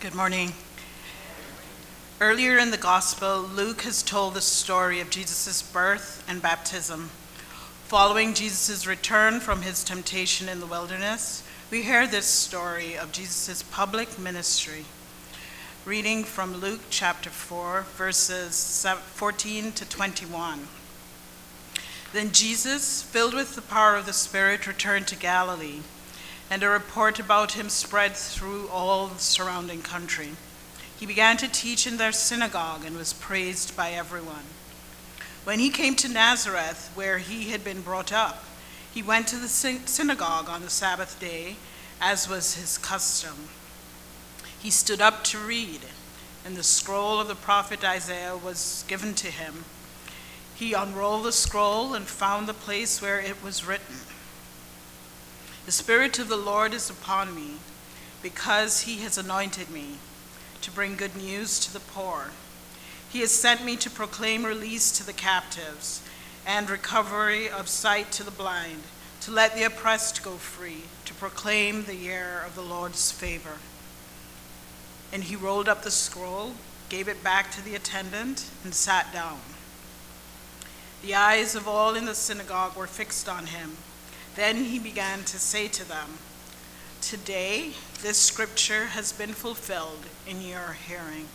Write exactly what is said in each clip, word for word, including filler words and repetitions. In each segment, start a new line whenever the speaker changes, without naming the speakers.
Good morning. Earlier in the Gospel, Luke has told the story of Jesus' birth and baptism. Following Jesus' return from his temptation in the wilderness, we hear this story of Jesus' public ministry. Reading from Luke chapter four, verses fourteen to twenty-one. Then Jesus, filled with the power of the Spirit, returned to Galilee, and a report about him spread through all the surrounding country. He began to teach in their synagogue and was praised by everyone. When he came to Nazareth, where he had been brought up, he went to the synagogue on the Sabbath day, as was his custom. He stood up to read, and the scroll of the prophet Isaiah was given to him. He unrolled the scroll and found the place where it was written, "The Spirit of the Lord is upon me, because he has anointed me to bring good news to the poor. He has sent me to proclaim release to the captives and recovery of sight to the blind, to let the oppressed go free, to proclaim the year of the Lord's favor." And he rolled up the scroll, gave it back to the attendant, and sat down. The eyes of all in the synagogue were fixed on him. Then he began to say to them, "Today this scripture has been fulfilled in your hearing."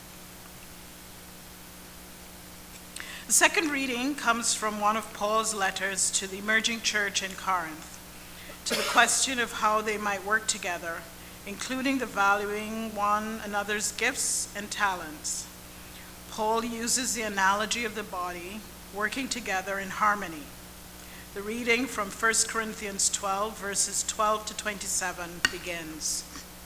The second reading comes from one of Paul's letters to the emerging church in Corinth, to the question of how they might work together, including the valuing one another's gifts and talents. Paul uses the analogy of the body working together in harmony. The reading from First Corinthians twelve, verses twelve to twenty-seven begins.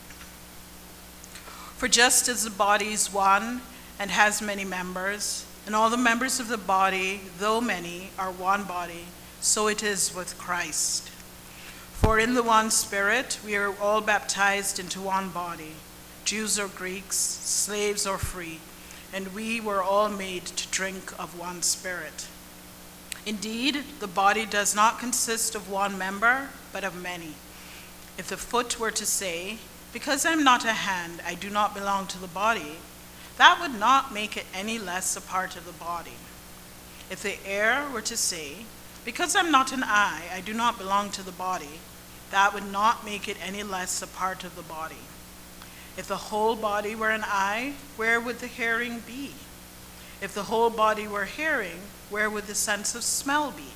"For just as the body is one and has many members, and all the members of the body, though many, are one body, so it is with Christ. For in the one Spirit we are all baptized into one body, Jews or Greeks, slaves or free, and we were all made to drink of one Spirit. Indeed, the body does not consist of one member, but of many. If the foot were to say, 'Because I'm not a hand, I do not belong to the body,' that would not make it any less a part of the body. If the ear were to say, 'Because I'm not an eye, I do not belong to the body,' that would not make it any less a part of the body. If the whole body were an eye, where would the hearing be? If the whole body were hearing, where would the sense of smell be?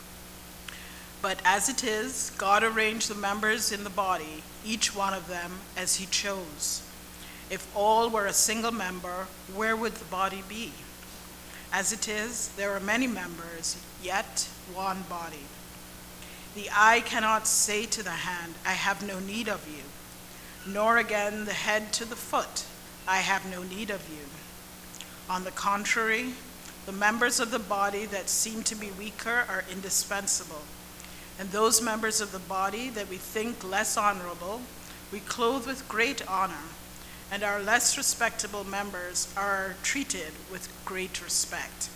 But as it is, God arranged the members in the body, each one of them as he chose. If all were a single member, where would the body be? As it is, there are many members, yet one body. The eye cannot say to the hand, 'I have no need of you,' nor again the head to the foot, 'I have no need of you.' On the contrary, the members of the body that seem to be weaker are indispensable, and those members of the body that we think less honorable, we clothe with great honor, and our less respectable members are treated with great respect.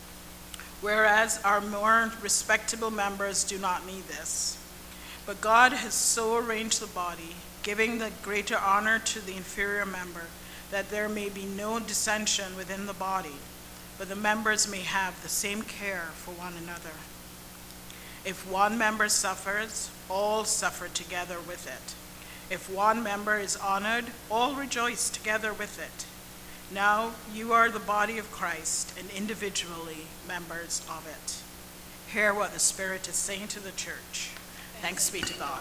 Whereas our more respectable members do not need this. But God has so arranged the body, giving the greater honor to the inferior member, that there may be no dissension within the body, but the members may have the same care for one another. If one member suffers, all suffer together with it. If one member is honored, all rejoice together with it. Now you are the body of Christ, and individually members of it." Hear what the Spirit is saying to the church. Thanks be to God.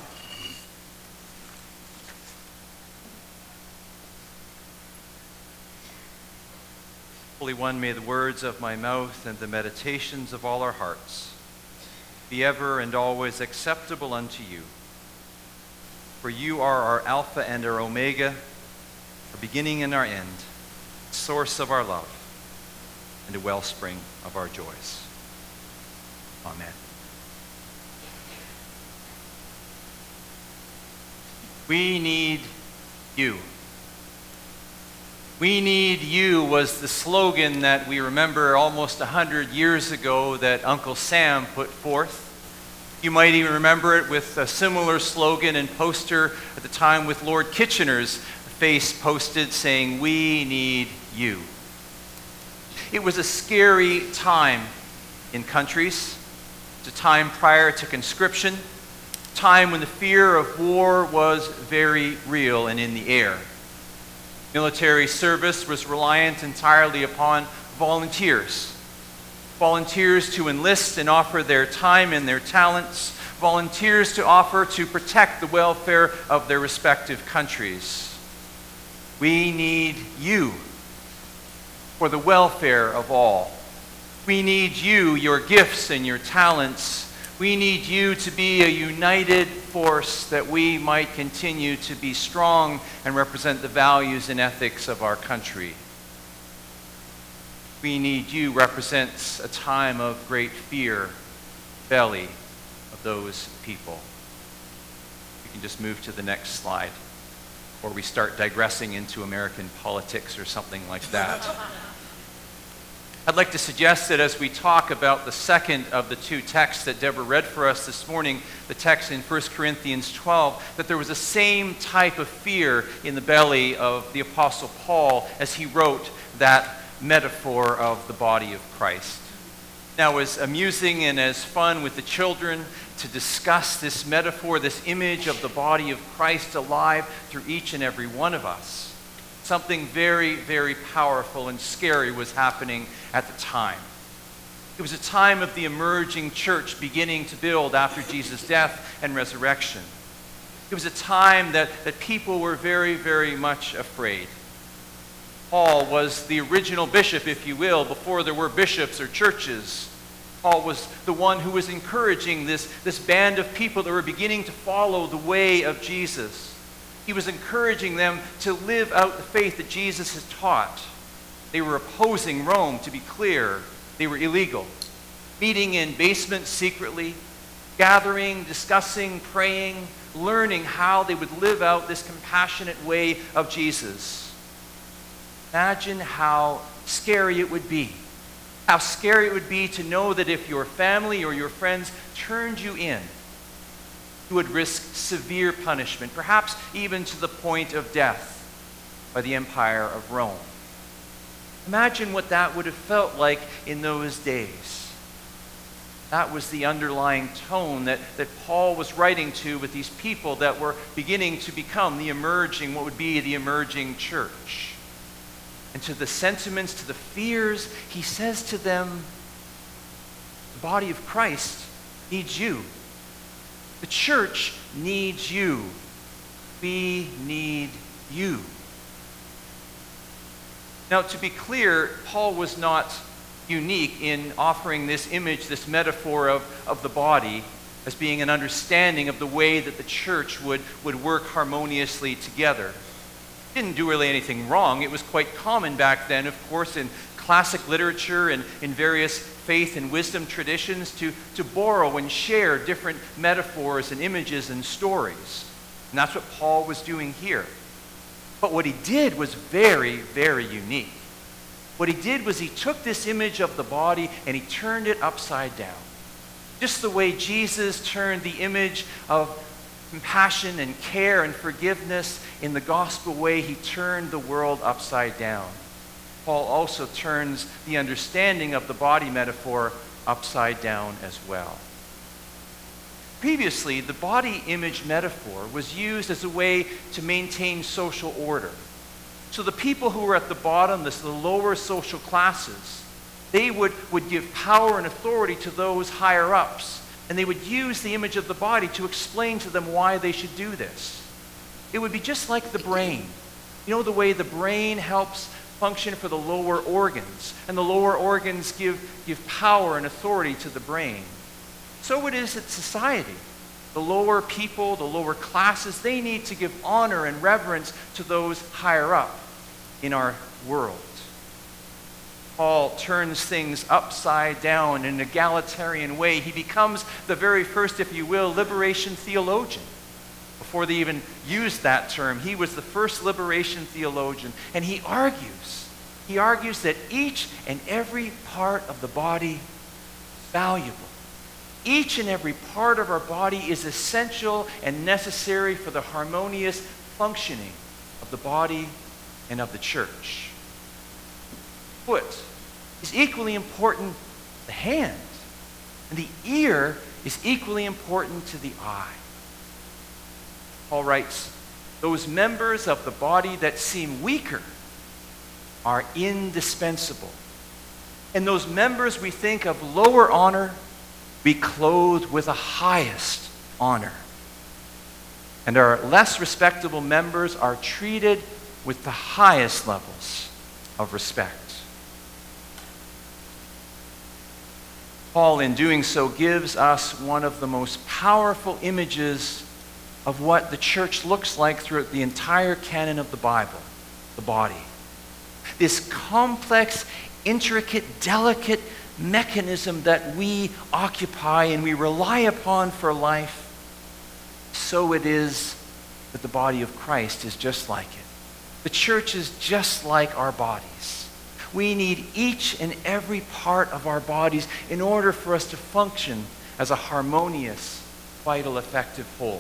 Holy One, may the words of my mouth and the meditations of all our hearts be ever and always acceptable unto you. For you are our Alpha and our Omega, our beginning and our end, source of our love, and a wellspring of our joys. Amen. We need you. "We need you" was the slogan that we remember almost a hundred years ago that Uncle Sam put forth. You might even remember it with a similar slogan and poster at the time with Lord Kitchener's face posted saying, "We need you." It was a scary time in countries. It's a time prior to conscription, a time when the fear of war was very real and in the air. Military service was reliant entirely upon volunteers. Volunteers to enlist and offer their time and their talents. Volunteers to offer to protect the welfare of their respective countries. We need you for the welfare of all. We need you, your gifts and your talents. We need you to be a united force that we might continue to be strong and represent the values and ethics of our country. We need you represents a time of great fear, belly of those people. We can just move to the next slide, or we start digressing into American politics or something like that. I'd like to suggest that as we talk about the second of the two texts that Deborah read for us this morning, the text in First Corinthians twelve, that there was the same type of fear in the belly of the Apostle Paul as he wrote that metaphor of the body of Christ. Now, as amusing and as fun with the children to discuss this metaphor, this image of the body of Christ alive through each and every one of us, something very, very powerful and scary was happening at the time. It was a time of the emerging church beginning to build after Jesus' death and resurrection. It was a time that, that people were very, very much afraid. Paul was the original bishop, if you will, before there were bishops or churches. Paul was the one who was encouraging this, this band of people that were beginning to follow the way of Jesus. He was encouraging them to live out the faith that Jesus has taught. They were opposing Rome, to be clear. They were illegal. Meeting in basements secretly, gathering, discussing, praying, learning how they would live out this compassionate way of Jesus. Imagine how scary it would be. How scary it would be to know that if your family or your friends turned you in, you would risk severe punishment, perhaps even to the point of death by the Empire of Rome. Imagine what that would have felt like in those days. That was the underlying tone that, that Paul was writing to with these people that were beginning to become the emerging, what would be the emerging church. And to the sentiments, to the fears, he says to them, the body of Christ needs you. The church needs you. We need you. Now, to be clear, Paul was not unique in offering this image, this metaphor of, of the body as being an understanding of the way that the church would, would work harmoniously together. It didn't do really anything wrong. It was quite common back then, of course, in classic literature and in various faith and wisdom traditions to, to borrow and share different metaphors and images and stories. And that's what Paul was doing here. But what he did was very, very unique. What he did was he took this image of the body and he turned it upside down. Just the way Jesus turned the image of compassion and care and forgiveness in the gospel way, he turned the world upside down. Paul also turns the understanding of the body metaphor upside down as well. Previously, the body image metaphor was used as a way to maintain social order. So the people who were at the bottom, the, the lower social classes, they would, would give power and authority to those higher ups. And they would use the image of the body to explain to them why they should do this. It would be just like the brain. You know the way the brain helps function for the lower organs, and the lower organs give, give power and authority to the brain. So it is in society. The lower people, the lower classes, they need to give honor and reverence to those higher up in our world. Paul turns things upside down in an egalitarian way. He becomes the very first, if you will, liberation theologian. Before they even used that term, he was the first liberation theologian. And he argues, he argues that each and every part of the body is valuable. Each and every part of our body is essential and necessary for the harmonious functioning of of the body and of the church. Foot is equally important to the hand, and the ear is equally important to the eye. Paul writes, those members of the body that seem weaker are indispensable. And those members we think of lower honor, be clothed with the highest honor. And our less respectable members are treated with the highest levels of respect. Paul, in doing so, gives us one of the most powerful images of what the church looks like throughout the entire canon of the Bible, the body. This complex, intricate, delicate mechanism that we occupy and we rely upon for life, so it is that the body of Christ is just like it. The church is just like our bodies. We need each and every part of our bodies in order for us to function as a harmonious, vital, effective whole.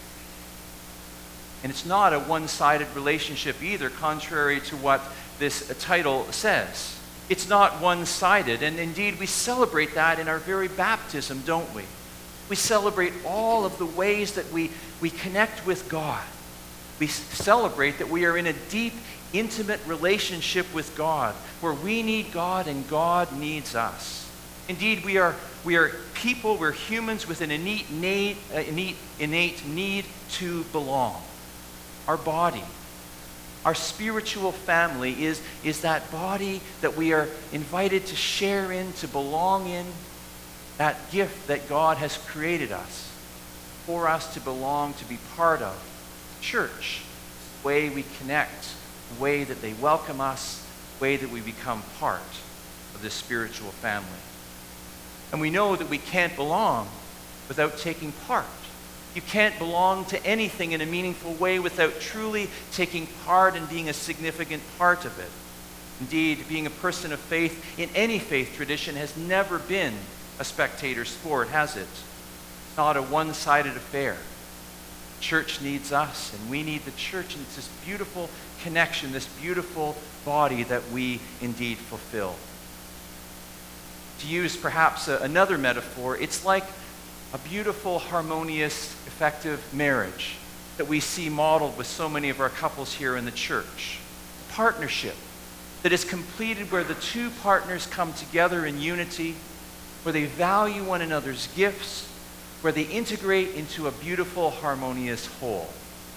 And it's not a one-sided relationship either, contrary to what this title says. It's not one-sided, and indeed we celebrate that in our very baptism, don't we? We celebrate all of the ways that we, we connect with God. We celebrate that we are in a deep, intimate relationship with God, where we need God and God needs us. Indeed, we are, we are people, we're humans with an innate need, uh, innate, innate need to belong. Our body, our spiritual family is, is that body that we are invited to share in, to belong in, that gift that God has created us for us to belong, to be part of. Church, the way we connect, the way that they welcome us, the way that we become part of this spiritual family. And we know that we can't belong without taking part. You can't belong to anything in a meaningful way without truly taking part and being a significant part of it. Indeed, being a person of faith in any faith tradition has never been a spectator sport, has it? It's not a one-sided affair. The church needs us, and we need the church, and it's this beautiful connection, this beautiful body that we indeed fulfill. To use perhaps a, another metaphor, it's like a beautiful, harmonious, effective marriage that we see modeled with so many of our couples here in the church. A partnership that is completed where the two partners come together in unity, where they value one another's gifts, where they integrate into a beautiful, harmonious whole.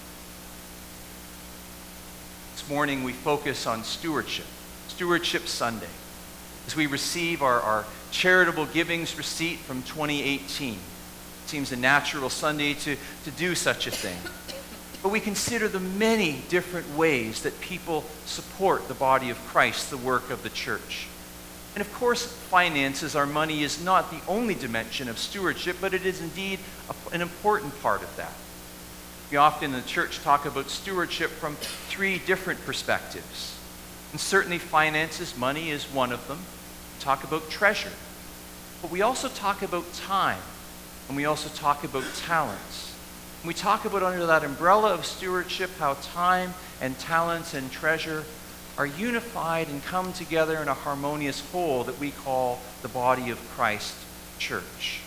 This morning we focus on stewardship, Stewardship Sunday, as we receive our, our charitable givings receipt from twenty eighteen. It seems a natural Sunday to, to do such a thing. But we consider the many different ways that people support the body of Christ, the work of the church. And of course, finances, our money, is not the only dimension of stewardship, but it is indeed a, an important part of that. We often in the church talk about stewardship from three different perspectives. And certainly finances, money is one of them. We talk about treasure. But we also talk about time. And we also talk about talents. And we talk about under that umbrella of stewardship how time and talents and treasure are unified and come together in a harmonious whole that we call the body of Christ, church.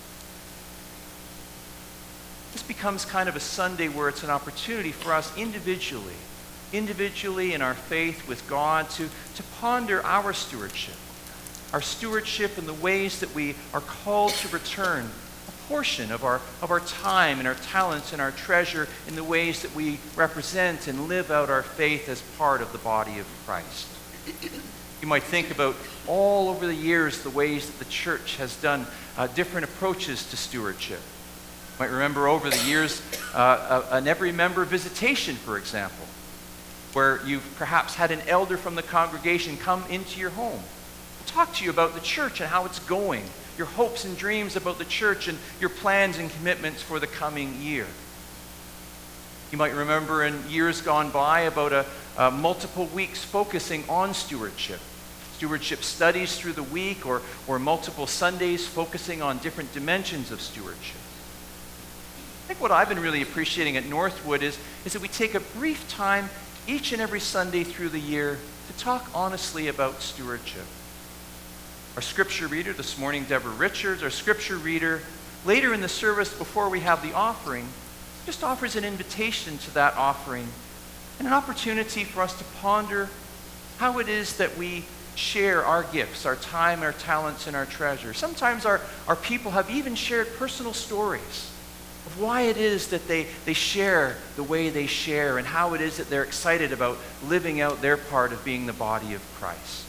This becomes kind of a Sunday where it's an opportunity for us individually, individually in our faith with God to, to ponder our stewardship, our stewardship in the ways that we are called to return a portion of our, of our time and our talents and our treasure in the ways that we represent and live out our faith as part of the body of Christ. You might think about all over the years the ways that the church has done uh, different approaches to stewardship. You might remember over the years uh, an every member visitation, for example, where you've perhaps had an elder from the congregation come into your home, talk to you about the church and how it's going, your hopes and dreams about the church and your plans and commitments for the coming year. You might remember in years gone by about a, a multiple weeks focusing on stewardship. Stewardship studies through the week or, or multiple Sundays focusing on different dimensions of stewardship. I think what I've been really appreciating at Northwood is, is that we take a brief time each and every Sunday through the year to talk honestly about stewardship. Our scripture reader this morning, Deborah Richards, our scripture reader, later in the service before we have the offering, just offers an invitation to that offering and an opportunity for us to ponder how it is that we share our gifts, our time, our talents, and our treasure. Sometimes our, our people have even shared personal stories of why it is that they, they share the way they share and how it is that they're excited about living out their part of being the body of Christ.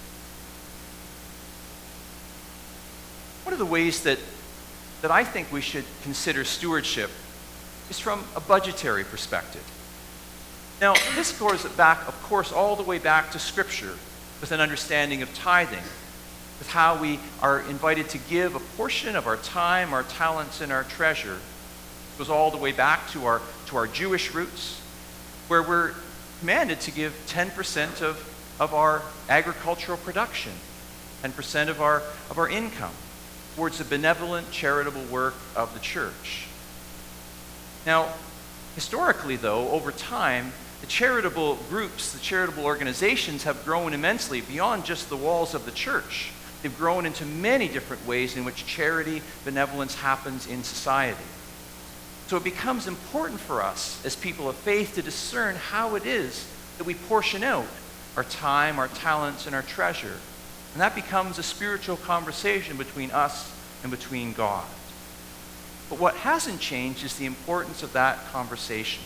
One of the ways that, that I think we should consider stewardship is from a budgetary perspective. Now, this goes back, of course, all the way back to Scripture with an understanding of tithing, with how we are invited to give a portion of our time, our talents, and our treasure. It goes all the way back to our, to our Jewish roots, where we're commanded to give ten percent of, of our agricultural production, ten percent of our, of our income, towards the benevolent, charitable work of the church. Now, historically, though, over time, the charitable groups, the charitable organizations have grown immensely beyond just the walls of the church. They've grown into many different ways in which charity, benevolence happens in society. So it becomes important for us as people of faith to discern how it is that we portion out our time, our talents, and our treasure. And that becomes a spiritual conversation between us and between God. But what hasn't changed is the importance of that conversation.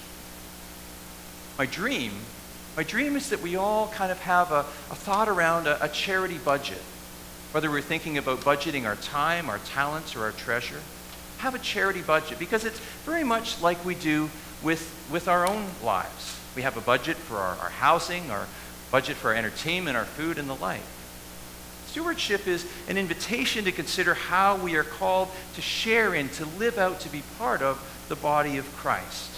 My dream, my dream is that we all kind of have a, a thought around a, a charity budget. Whether we're thinking about budgeting our time, our talents, or our treasure, have a charity budget, because it's very much like we do with, with our own lives. We have a budget for our, our housing, our budget for our entertainment, our food, and the like. Stewardship is an invitation to consider how we are called to share in, to live out, to be part of the body of Christ.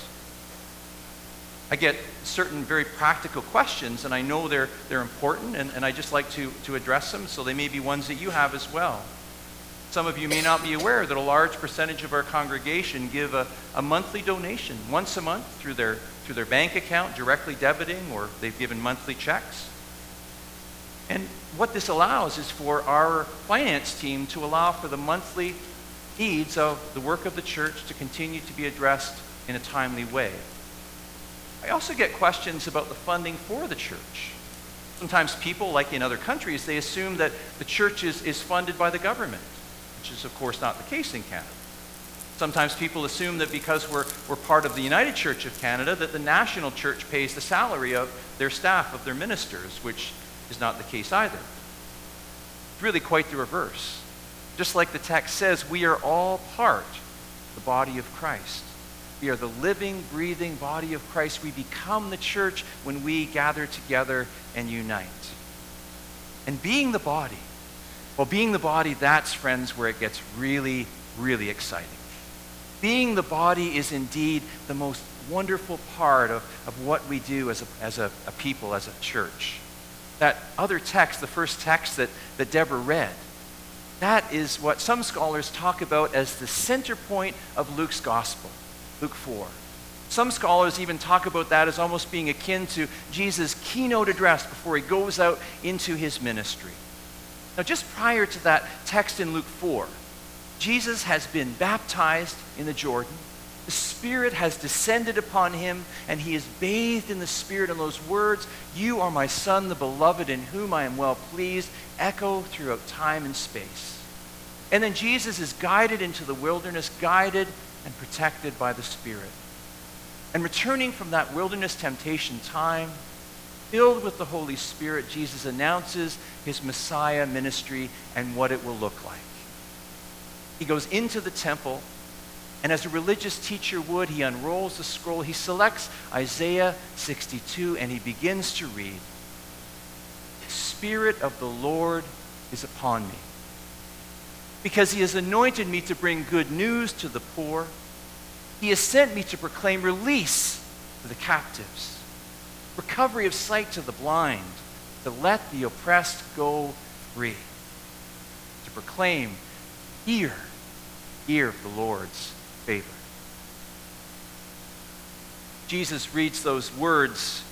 I get certain very practical questions, and I know they're, they're important, and, and I just like to, to address them, so they may be ones that you have as well. Some of you may not be aware that a large percentage of our congregation give a, a monthly donation once a month through their, through their bank account, directly debiting, or they've given monthly checks. And what this allows is for our finance team to allow for the monthly needs of the work of the church to continue to be addressed in a timely way. I also get questions about the funding for the church. Sometimes people, like in other countries, they assume that the church is, is funded by the government, which is of course not the case in Canada. Sometimes people assume that because we're, we're part of the United Church of Canada, that the national church pays the salary of their staff, of their ministers, which is not the case either. It's really quite the reverse. Just like the text says, we are all part of the body of Christ. We are the living, breathing body of Christ. We become the church when we gather together and unite. And being the body, well, being the body, that's, friends, where it gets really, really exciting. Being the body is indeed the most wonderful part of, of what we do as, a, as a, a people, as a church. That other text, the first text that, that Deborah read, that is what some scholars talk about as the center point of Luke's gospel. Luke four. Some scholars even talk about that as almost being akin to Jesus' keynote address before he goes out into his ministry. Now, just prior to that text in Luke four, Jesus has been baptized in the Jordan. The Spirit has descended upon him, and he is bathed in the Spirit, and those words, "You are my Son, the beloved, in whom I am well pleased," echo throughout time and space. And then Jesus is guided into the wilderness, guided and protected by the Spirit. And returning from that wilderness temptation time, filled with the Holy Spirit, Jesus announces his Messiah ministry and what it will look like. He goes into the temple, and as a religious teacher would, he unrolls the scroll, he selects Isaiah sixty-two, and he begins to read, "The Spirit of the Lord is upon me, because he has anointed me to bring good news to the poor. He has sent me to proclaim release to the captives, recovery of sight to the blind, to let the oppressed go free, to proclaim year, year of the Lord's favor." Jesus reads those words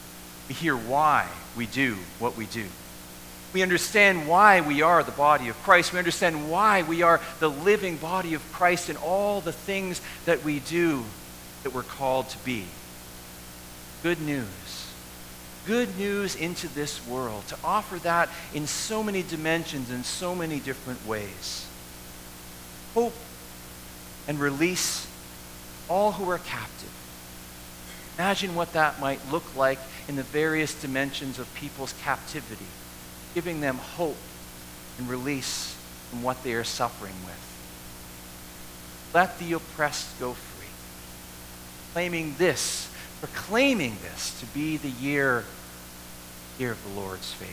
We hear why we do what we do. We understand why we are the body of Christ. We understand why we are the living body of Christ in all the things that we do that we're called to be. Good news. Good news into this world, to offer that in so many dimensions, in so many different ways. Hope and release all who are captive. Imagine what that might look like in the various dimensions of people's captivity, giving them hope and release from what they are suffering with. Let the oppressed go free. Claiming this, proclaiming this to be the year, year of the Lord's favor.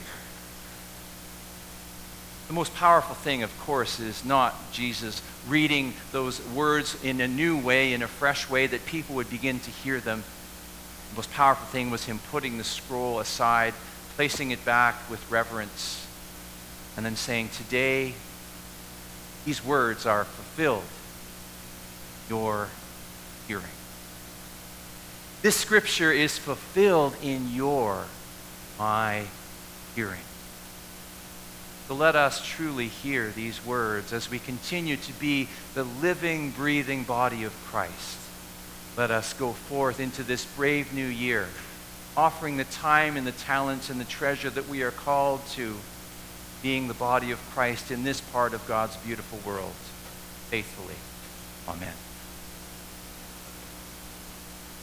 The most powerful thing, of course, is not Jesus reading those words in a new way, in a fresh way, that people would begin to hear them. The most powerful thing was him putting the scroll aside, placing it back with reverence, and then saying, today, these words are fulfilled in your hearing. This scripture is fulfilled in your, my hearing. So let us truly hear these words as we continue to be the living, breathing body of Christ. Let us go forth into this brave new year, offering the time and the talents and the treasure that we are called to, being the body of Christ in this part of God's beautiful world, faithfully. Amen.